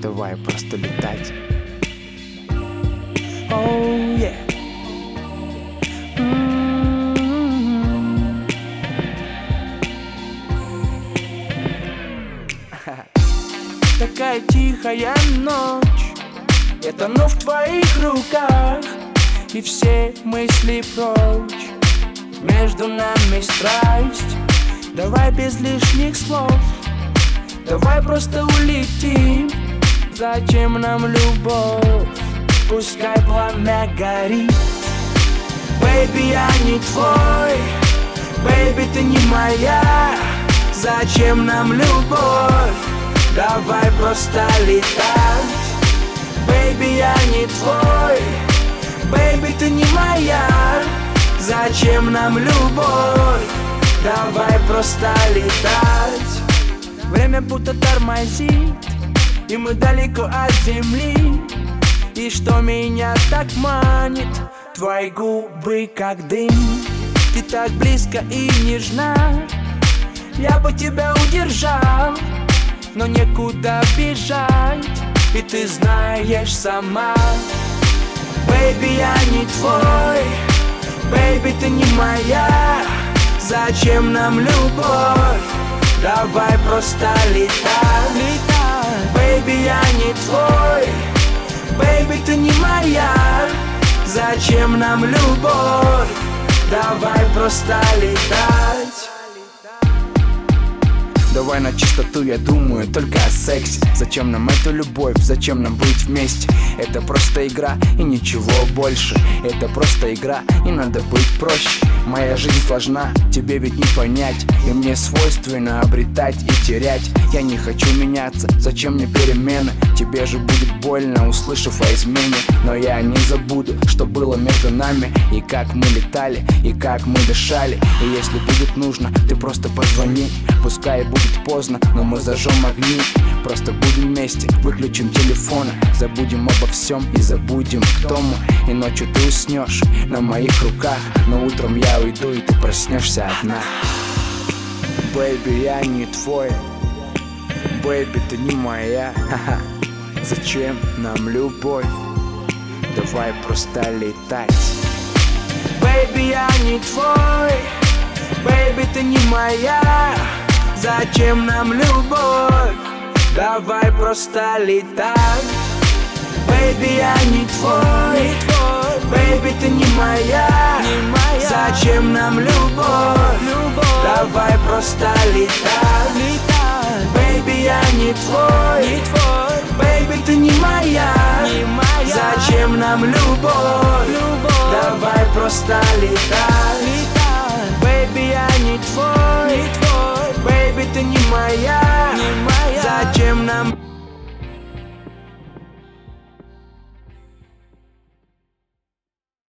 Давай просто летать. Oh, yeah. Такая тихая ночь, я тону в твоих руках, и все мысли прочь. Между нами страсть, давай без лишних слов, давай просто улетим. Зачем нам любовь? Пускай пламя горит. Бэйби, я не твой, бэйби, ты не моя. Зачем нам любовь? Давай просто летать. Бэйби, я не твой, бэйби, ты не моя. Зачем нам любовь? Давай просто летать. Время будто тормозит, и мы далеко от земли. И что меня так манит? Твои губы как дым. Ты так близко и нежна. Я бы тебя удержал, но некуда бежать, и ты знаешь сама. Бэйби, я не твой, бэйби, ты не моя. Зачем нам любовь? Давай просто летай. Бэйби, я не твой, бэйби, ты не моя. Зачем нам любовь? Давай просто летать. Давай на чистоту, я думаю только о сексе. Зачем нам эту любовь, зачем нам быть вместе? Это просто игра и ничего больше. Это просто игра и надо быть проще. Моя жизнь сложна, тебе ведь не понять. И мне свойственно обретать и терять. Я не хочу меняться, зачем мне перемены? Тебе же будет больно, услышав о измене. Но я не забуду, что было между нами. И как мы летали, и как мы дышали. И если будет нужно, ты просто позвони. Пускай будет поздно, но мы зажжем огни. Просто будем вместе, выключим телефоны. Забудем обо всем и забудем, кто мы. И ночью ты уснешь на моих руках, но утром я уйду, и ты проснешься одна. Бэйби, я не твой, бэйби, ты не моя. Зачем нам любовь? Давай просто летать. Бэйби, я не твой, бэйби, ты не моя. Зачем нам любовь? Давай просто летать. Бэйби, я не твой, бэйби, ты не моя. Зачем нам любовь? Давай просто летать. Бэйби, я не твой, бэйби, ты не моя. Зачем нам любовь? Давай просто летать. Бэйби, я не твой, бэйби, ты не моя.